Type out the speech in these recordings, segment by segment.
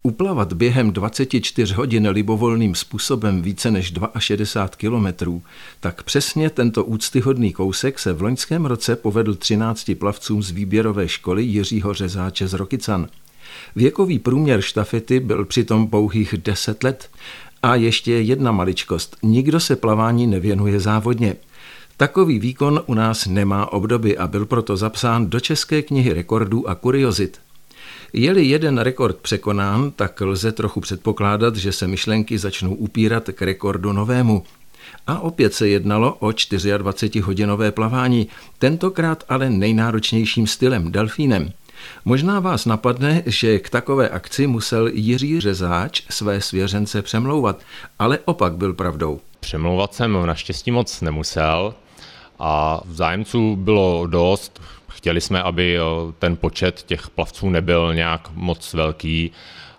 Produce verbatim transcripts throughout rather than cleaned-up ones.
Uplavat během dvaceti čtyř hodin libovolným způsobem více než šedesát dva kilometrů, tak přesně tento úctyhodný kousek se v loňském roce povedl třinácti plavcům z výběrové školy Jiřího Řezáče z Rokycan. Věkový průměr štafety byl přitom pouhých deset let. A ještě jedna maličkost. Nikdo se plavání nevěnuje závodně. Takový výkon u nás nemá obdoby a byl proto zapsán do České knihy rekordů a kuriozit. Je-li jeden rekord překonán, tak lze trochu předpokládat, že se myšlenky začnou upírat k rekordu novému. A opět se jednalo o dvacetičtyřhodinové plavání, tentokrát ale nejnáročnějším stylem, delfínem. Možná vás napadne, že k takové akci musel Jiří Řezáč své svěřence přemlouvat, ale opak byl pravdou. Přemlouvat jsem naštěstí moc nemusel a zájemců bylo dost. Chtěli jsme, aby ten počet těch plavců nebyl nějak moc velký.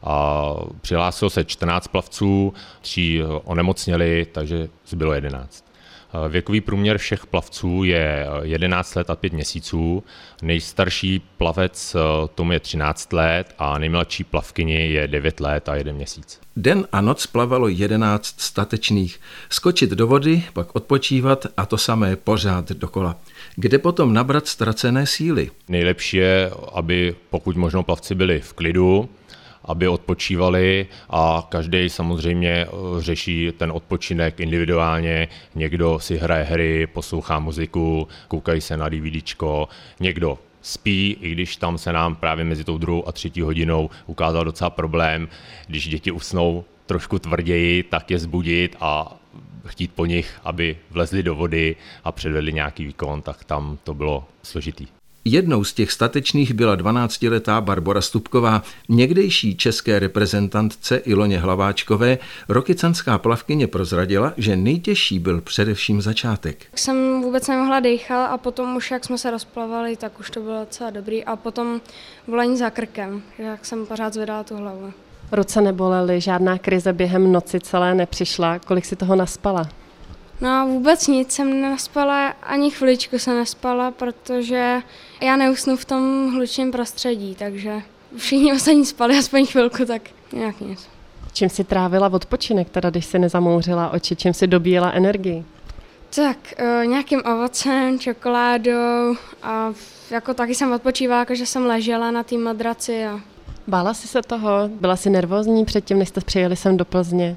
A přihlásilo se čtrnáct plavců, tři onemocněli, takže zbylo jedenáct. Věkový průměr všech plavců je jedenáct let a pět měsíců, nejstarší plavec tomu je třináct let a nejmladší plavkyni je devět let a jeden měsíc. Den a noc plavalo jedenáct statečných. Skočit do vody, pak odpočívat a to samé pořád dokola. Kde potom nabrat ztracené síly? Nejlepší je, aby pokud možno plavci byli v klidu, aby odpočívali a každý samozřejmě řeší ten odpočinek individuálně. Někdo si hraje hry, poslouchá muziku, koukají se na DVDčko, někdo spí, i když tam se nám právě mezi tou druhou a třetí hodinou ukázal docela problém. Když děti usnou trošku tvrději, tak je zbudit a chtít po nich, aby vlezli do vody a předvedli nějaký výkon, tak tam to bylo složitý. Jednou z těch statečných byla dvanáctiletá Barbora Stupková, někdejší české reprezentantce Iloně Hlaváčkové. Rokycanská plavkyně prozradila, že nejtěžší byl především začátek. Jsem vůbec nemohla dýchat a potom už, jak jsme se rozplavali, tak už to bylo docela dobrý a potom volání za krkem, jak jsem pořád zvedala tu hlavu. Ruce nebolely, žádná krize během noci celé nepřišla. Kolik si toho naspala? No vůbec nic jsem nenaspala, ani chviličku jsem nespala, protože já neusnu v tom hlučném prostředí, takže všichni ostatní spali aspoň chvilku, tak nějak nic. Čím si trávila odpočinek, teda když si nezamouřila oči, čím si dobíjela energii? Tak e, nějakým ovocem, čokoládou a jako taky jsem odpočívala, jakože jsem ležela na té madraci. A... Bála jsi se toho? Byla jsi nervózní předtím, než jste přijeli sem do Plzně?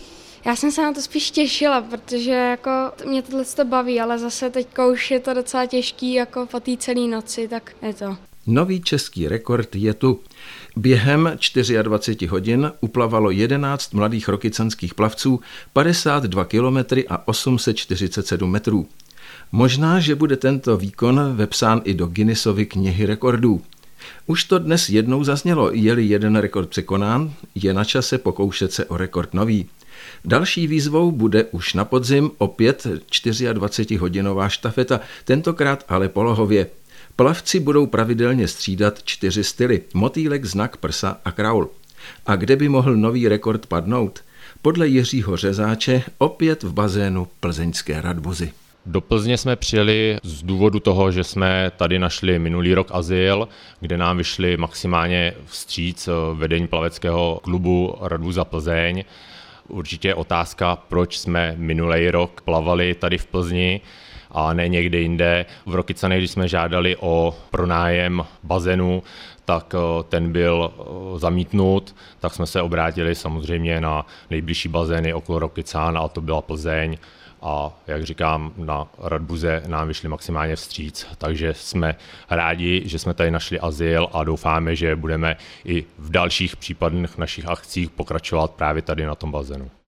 Já jsem se na to spíš těšila, protože jako mě tohle to baví, ale zase teďka už je to docela těžký jako po té celé noci, tak je to. Nový český rekord je tu. Během dvaceti čtyř hodin uplavalo jedenáct mladých rokycanských plavců padesát dva kilometrů a osm set čtyřicet sedm metrů. Možná, že bude tento výkon vepsán i do Guinnessovy knihy rekordů. Už to dnes jednou zaznělo, je-li jeden rekord překonán, je na čase pokoušet se o rekord nový. Další výzvou bude už na podzim opět dvacetičtyřhodinová štafeta, tentokrát ale polohově. Plavci budou pravidelně střídat čtyři styly, motýlek, znak, prsa a kraul. A kde by mohl nový rekord padnout? Podle Jiřího Řezáče opět v bazénu plzeňské Radbuzy. Do Plzně jsme přijeli z důvodu toho, že jsme tady našli minulý rok azyl, kde nám vyšli maximálně vstříc vedení plaveckého klubu Radbuza Plzeň. Určitě je otázka, proč jsme minulý rok plavali tady v Plzni a ne někde jinde. V Rokycanech, když jsme žádali o pronájem bazénu, tak ten byl zamítnut, tak jsme se obrátili samozřejmě na nejbližší bazény okolo Rokycan a to byla Plzeň. A jak říkám, na Radbuze nám vyšli maximálně vstříc, takže jsme rádi, že jsme tady našli azyl a doufáme, že budeme i v dalších případných našich akcích pokračovat právě tady na tom bazénu.